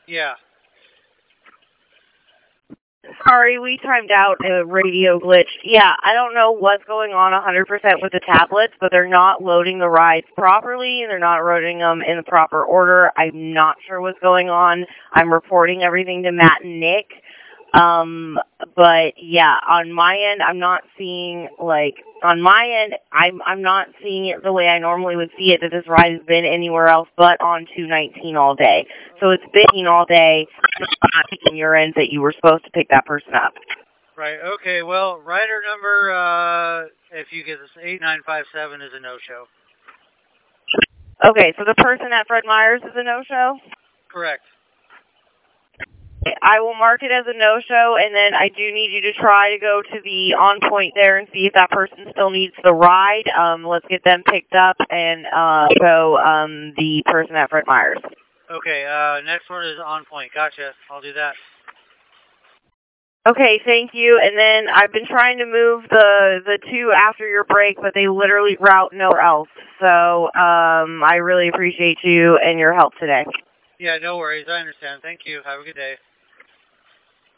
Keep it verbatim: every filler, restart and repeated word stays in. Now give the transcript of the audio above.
Yeah. Sorry, we timed out a radio glitch. Yeah, I don't know what's going on one hundred percent with the tablets, but they're not loading the rides properly, and they're not loading them in the proper order. I'm not sure what's going on. I'm reporting everything to Matt and Nick. Um, but yeah, on my end, I'm not seeing, like, on my end, I'm I'm not seeing it the way I normally would see it, that this ride has been anywhere else but on two nineteen all day. So it's been all day, just not taking your end that you were supposed to pick that person up. Right, okay, well, rider number, uh, if you get this eight nine five seven is a no-show. Okay, so the person at Fred Meyer's is a no-show? Correct. I will mark it as a no-show, and then I do need you to try to go to the on point there and see if that person still needs the ride. Um, let's get them picked up and uh, go um, the person at Fred Meyer's. Okay, uh, next one is on point. Gotcha. I'll do that. Okay, thank you. And then I've been trying to move the the two after your break, but they literally route nowhere else. So um, I really appreciate you and your help today. Yeah, no worries. I understand. Thank you. Have a good day.